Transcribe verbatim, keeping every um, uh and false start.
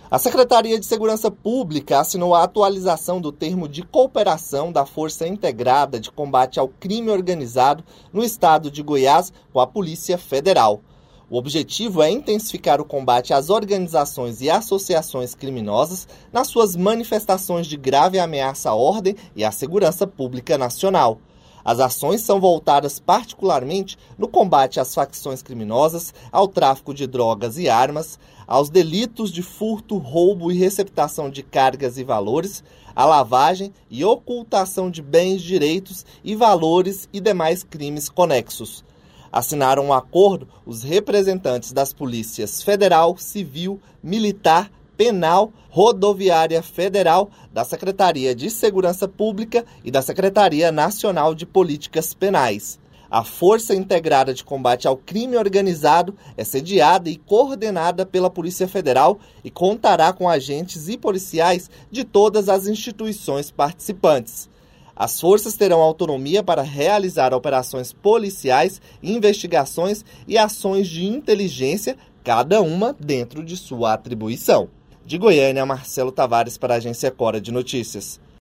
A Secretaria de Segurança Pública assinou a atualização do termo de cooperação da Força Integrada de Combate ao Crime Organizado no estado de Goiás com a Polícia Federal. O objetivo é intensificar o combate às organizações e associações criminosas nas suas manifestações de grave ameaça à ordem e à segurança pública nacional. As ações são voltadas particularmente no combate às facções criminosas, ao tráfico de drogas e armas, aos delitos de furto, roubo e receptação de cargas e valores, à lavagem e ocultação de bens, direitos e valores e demais crimes conexos. Assinaram um acordo os representantes das polícias federal, civil, militar, penal, rodoviária federal, da Secretaria de Segurança Pública e da Secretaria Nacional de Políticas Penais. A Força Integrada de Combate ao Crime Organizado é sediada e coordenada pela Polícia Federal e contará com agentes e policiais de todas as instituições participantes. As forças terão autonomia para realizar operações policiais, investigações e ações de inteligência, cada uma dentro de sua atribuição. De Goiânia, Marcelo Tavares para a Agência Cora de Notícias.